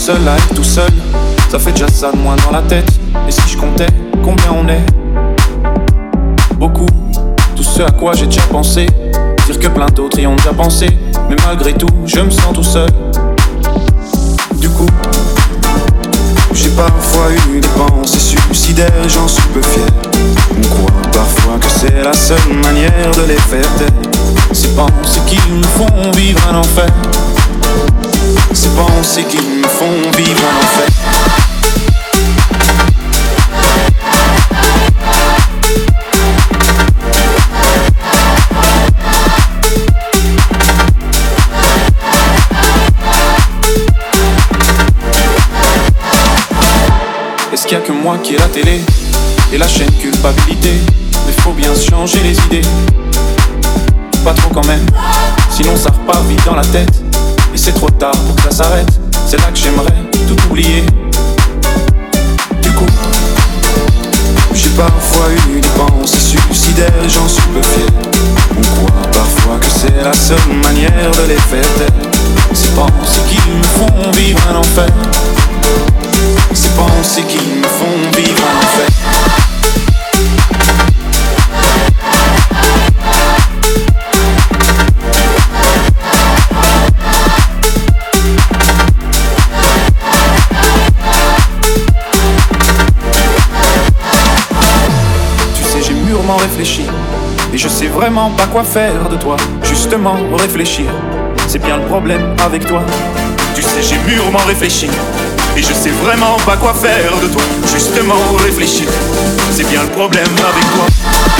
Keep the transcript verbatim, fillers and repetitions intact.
seul à être tout seul, ça fait déjà ça de moins dans la tête. Et si je comptais combien on est? Beaucoup, tout ce à quoi j'ai déjà pensé. Dire que plein d'autres y ont déjà pensé. Mais malgré tout, je me sens tout seul. Du coup, j'ai parfois eu des pensées suicidaires et j'en suis peu fier. On croit parfois que c'est la seule manière de les faire taire. Ces pensées qui me font vivre un enfer. Ces pensées qui me font vivre un enfer. Est-ce qu'il y a que moi qui ai la télé et la chaîne culpabilité? Mais faut bien se changer les idées. Pas trop quand même, sinon ça repart vite dans la tête. Et c'est trop tard pour que ça s'arrête. C'est là que j'aimerais tout oublier. Du coup, j'ai parfois eu des pensées suicidaires et j'en suis peu fier. On croit parfois que c'est la seule manière de les faire taire. Ces pensées qui me font vivre un enfer. Ces pensées qui me font vivre un enfer. Tu sais, j'ai mûrement réfléchi et je sais vraiment pas quoi faire de toi. Justement, réfléchir, c'est bien le problème avec toi. Tu sais, j'ai mûrement réfléchi et je sais vraiment pas quoi faire de toi. Justement réfléchir, c'est bien le problème avec toi.